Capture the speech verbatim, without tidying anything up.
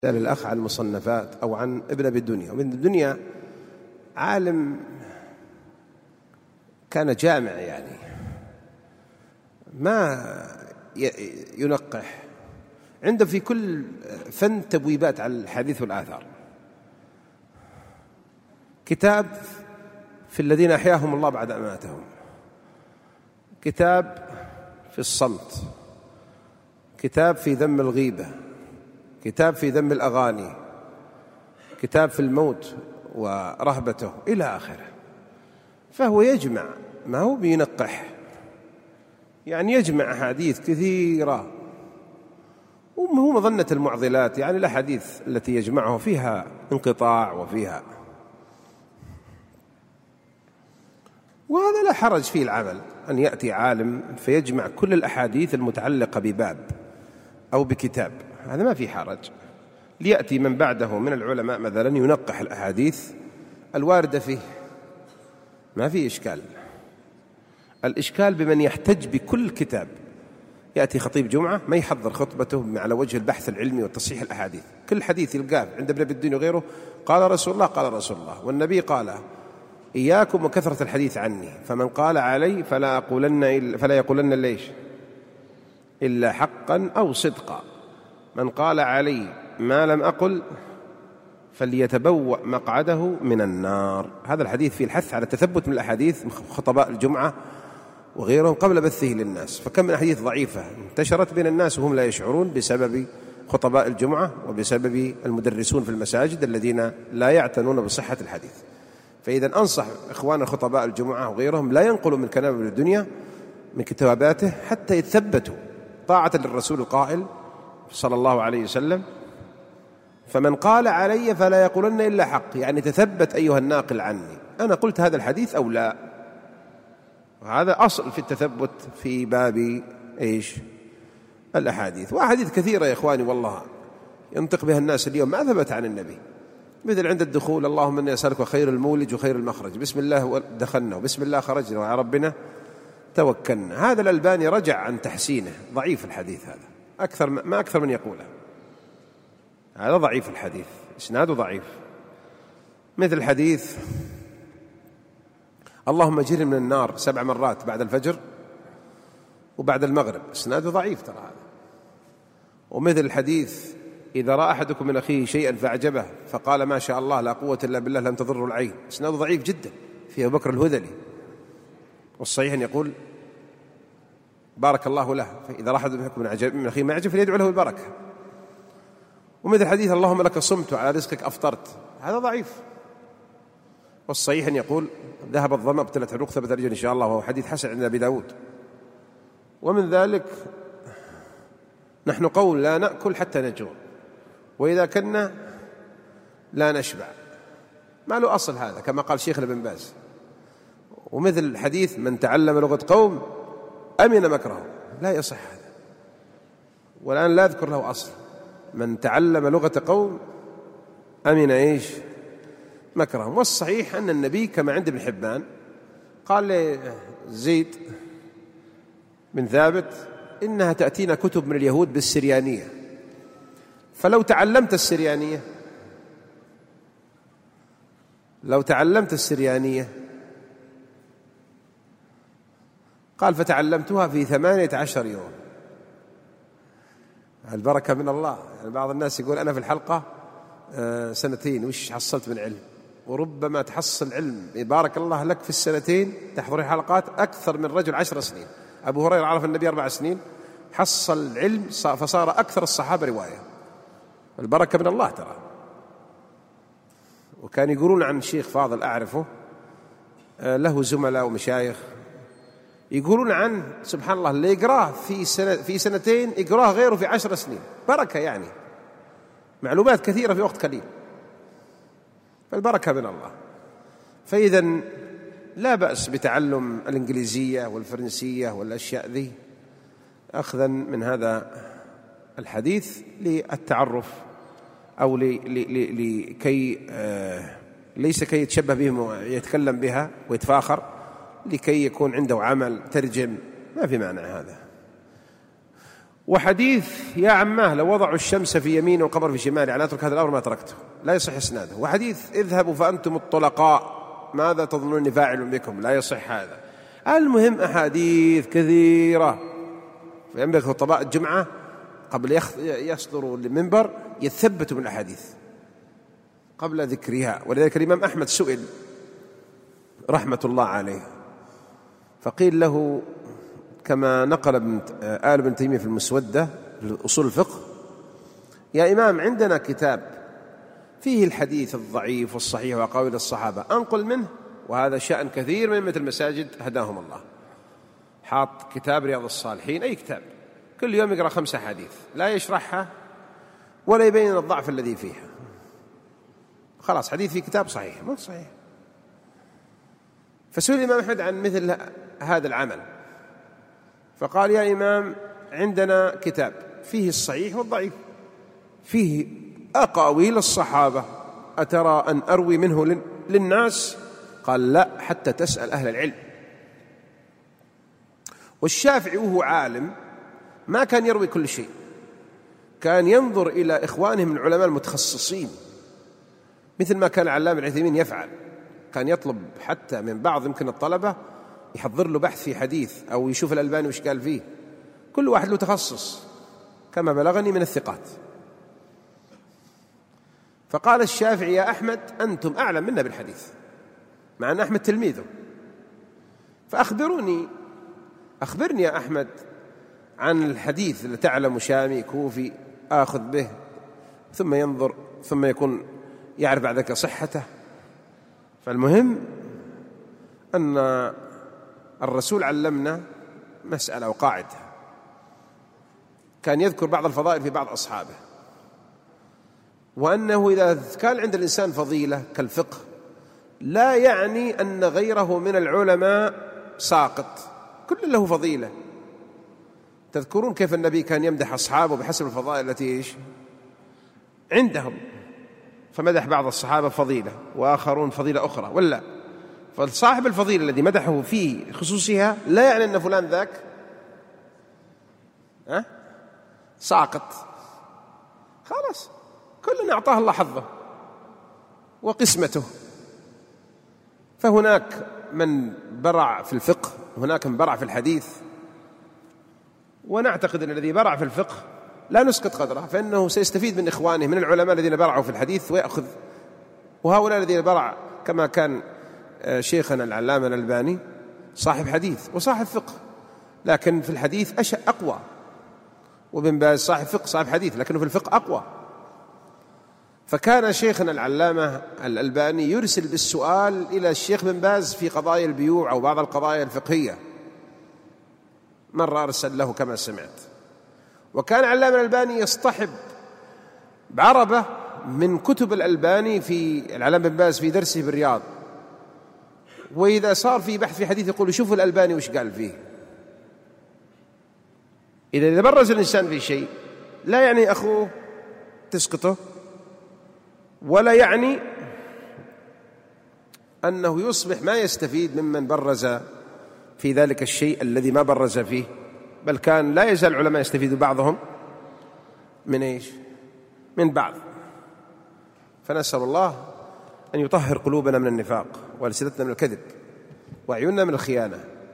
سأل الأخ عن المصنفات أو عن ابن أبي الدنيا. وابن الدنيا عالم كان جامع، يعني ما ينقح، عنده في كل فن تبويبات على الحديث والآثار. كتاب في الذين أحياهم الله بعد أماتهم، كتاب في الصمت، كتاب في ذم الغيبة، كتاب في ذم الأغاني، كتاب في الموت ورهبته إلى آخره. فهو يجمع، ما هو بينقح، يعني يجمع أحاديث كثيرة، وهو مظنة المعضلات، يعني الأحاديث التي يجمعها فيها انقطاع وفيها، وهذا لا حرج فيه العمل أن يأتي عالم فيجمع كل الأحاديث المتعلقة بباب أو بكتاب، هذا ما في حرج. ليأتي من بعده من العلماء مثلا ينقح الأحاديث الواردة فيه، ما في إشكال. الإشكال بمن يحتج بكل كتاب. يأتي خطيب جمعة ما يحضر خطبته على وجه البحث العلمي وتصحيح الأحاديث، كل حديث يلقاه عند ابن أبي الدنيا وغيره قال رسول الله قال رسول الله، والنبي قال إياكم وكثرة الحديث عني، فمن قال علي فلا أقولن إلا فلا يقولن ليش إلا حقا أو صدقا، من قال علي ما لم أقل فليتبوأ مقعده من النار. هذا الحديث فيه الحث على التثبت من الأحاديث خطباء الجمعة وغيرهم قبل بثه للناس. فكم من أحاديث ضعيفة انتشرت بين الناس وهم لا يشعرون بسبب خطباء الجمعة وبسبب المدرسون في المساجد الذين لا يعتنون بصحة الحديث. فإذا أنصح إخوان خطباء الجمعة وغيرهم لا ينقلوا من كلام ابن الدنيا من كتاباته حتى يتثبتوا طاعة للرسول القائل صلى الله عليه وسلم فمن قال علي فلا يقولن إلا حق، يعني تثبت أيها الناقل عني أنا قلت هذا الحديث أو لا. وهذا أصل في التثبت في باب إيش الأحاديث. وأحاديث كثيرة يا إخواني والله ينطق بها الناس اليوم ما ثبت عن النبي، مثل عند الدخول اللهم إني أسألك خير المولج وخير المخرج، بسم الله دخلنا وبسم الله خرجنا وعلى ربنا توكلنا. هذا الألباني رجع عن تحسينه، ضعيف الحديث هذا أكثر ما أكثر من يقوله، هذا ضعيف الحديث، إسناده ضعيف. مثل حديث اللهم اجرني من النار سبع مرات بعد الفجر وبعد المغرب، إسناده ضعيف ترى هذا. ومثل الحديث إذا رأى أحدكم من أخيه شيئا فأعجبه فقال ما شاء الله لا قوة إلا بالله لم تضره العين، إسناده ضعيف جدا في أبو بكر الهذلي. والصحيح أن يقول بارك الله له، فإذا رأى أحدكم من أخيه ما أعجب فليدعو له بالبركة. ومثل حديث اللهم لك صمت وعلى رزقك أفطرت، هذا ضعيف. والصحيح أن يقول ذهب الظمأ ابتلت الركبة ثبت رجل إن شاء الله، وهو حديث حسن عند أبي داود. ومن ذلك نحن قول لا نأكل حتى نجوع، وإذا كنا لا نشبع، ما له أصل هذا كما قال شيخنا بن باز. ومثل الحديث من تعلم لغة قوم أمن مكرهم، لا يصح هذا، والآن لا أذكر له أصل. من تعلم لغة قوم أمن إيش مكرهم. والصحيح أن النبي كما عند ابن حبان قال لزيد بن ثابت إنها تأتينا كتب من اليهود بالسريانية، فلو تعلمت السريانية لو تعلمت السريانية قال فتعلمتها في ثمانية عشر يوم. البركة من الله. يعني بعض الناس يقول أنا في الحلقة سنتين وش حصلت من علم، وربما تحصل علم بارك الله لك في السنتين تحضر الحلقات أكثر من رجل عشر سنين. أبو هريرة عرف النبي أربع سنين حصل علم فصار أكثر الصحابة رواية. البركة من الله ترى. وكان يقولون عن شيخ فاضل أعرفه له زملاء ومشايخ يقولون عنه سبحان الله اللي يقراه في سنة في سنتين يقراه غيره في عشر سنين. بركة، يعني معلومات كثيرة في وقت قليل، فالبركة من الله. فإذا لا بأس بتعلم الإنجليزية والفرنسية والأشياء ذي أخذا من هذا الحديث للتعرف أو لكي ليس كي يتشبه بهم ويتكلم بها ويتفاخر، لكي يكون عنده عمل ترجم، ما في معنى هذا. وحديث يا عماه لو وضعوا الشمس في يمينه والقمر في شماله يعني أترك هذا الأمر ما تركته، لا يصح إسناده. وحديث اذهبوا فأنتم الطلقاء ماذا تظنون فاعل بكم، لا يصح هذا. المهم أحاديث كثيرة، فينبغي خطباء الجمعة قبل يصدروا المنبر يثبتوا من الأحاديث قبل ذكرها. ولذلك الإمام أحمد سئل رحمة الله عليه فقيل له كما نقل ابن آل ابن تيمية في المسودة أصول الفقه: يا إمام عندنا كتاب فيه الحديث الضعيف والصحيح وأقاويل الصحابة، أنقل منه، وهذا شأن كثير من أئمة المساجد هداهم الله، حاط كتاب رياض الصالحين أي كتاب كل يوم يقرأ خمسة حديث لا يشرحها ولا يبين الضعف الذي فيها، خلاص حديث في كتاب صحيح مو صحيح. فسئل الإمام أحمد عن مثل هذا العمل فقال: يا إمام عندنا كتاب فيه الصحيح والضعيف، فيه أقاويل الصحابة، أترى أن أروي منه للناس؟ قال: لا، حتى تسأل أهل العلم. والشافعي وهو عالم ما كان يروي كل شيء، كان ينظر إلى إخوانه من العلماء المتخصصين، مثل ما كان العلامة العثيمين يفعل، كان يطلب حتى من بعض يمكن الطلبة يحضر له بحث في حديث أو يشوف الألباني وش قال فيه، كل واحد له تخصص كما بلغني من الثقات. فقال الشافعي: يا أحمد أنتم أعلم منا بالحديث، مع أن أحمد تلميذه، فأخبروني أخبرني يا أحمد عن الحديث اللي تعلم شامي كوفي آخذ به، ثم ينظر ثم يكون يعرف بعد ذلك صحته. فالمهم أن الرسول علمنا مسألة وقاعدة، كان يذكر بعض الفضائل في بعض أصحابه، وأنه إذا كان عند الإنسان فضيلة كالفقه لا يعني أن غيره من العلماء ساقط، كل له فضيلة. تذكرون كيف النبي كان يمدح أصحابه بحسب الفضائل التي إيش عندهم، فمدح بعض الصحابة فضيلة وآخرون فضيلة أخرى، ولا فصاحب الفضيلة الذي مدحه في خصوصها لا يعني أن فلان ذاك أه؟ ساقط، خلاص كلنا أعطاه الله حظه وقسمته. فهناك من برع في الفقه، هناك من برع في الحديث، ونعتقد أن الذي برع في الفقه لا نسقط قدره، فإنه سيستفيد من إخوانه من العلماء الذين برعوا في الحديث ويأخذ. وهؤلاء الذين برع كما كان شيخنا العلامة الألباني صاحب حديث وصاحب فقه، لكن في الحديث أشأ أقوى، وابن باز صاحب فقه صاحب حديث لكنه في الفقه أقوى. فكان شيخنا العلامة الألباني يرسل بالسؤال إلى الشيخ بن باز في قضايا البيوع أو بعض القضايا الفقهية، مرة أرسل له كما سمعت. وكان العلامة الألباني يصطحب بعربة من كتب الألباني في العلامة بن باز في درسه بالرياض، وإذا صار في بحث في حديث يقول: شوفوا الألباني وش قال فيه. إذا إذا برز الإنسان في شيء لا يعني أخوه تسقطه، ولا يعني أنه يصبح ما يستفيد ممن برز في ذلك الشيء الذي ما برز فيه، بل كان لا يزال العلماء يستفيد بعضهم من إيش؟ من بعض. فنسأل الله أن يطهر قلوبنا من النفاق وألسنتنا من الكذب وعيوننا من الخيانة.